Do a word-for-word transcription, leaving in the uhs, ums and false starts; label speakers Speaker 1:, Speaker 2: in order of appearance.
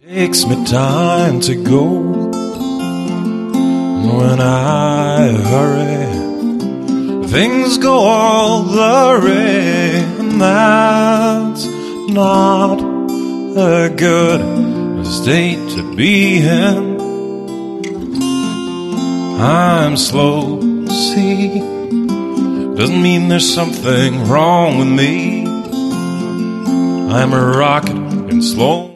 Speaker 1: Takes me time to go. When I hurry, things go all blurry, and that's not a good state to be in. I'm slow, see, doesn't mean there's something wrong with me. I'm a rocket in slow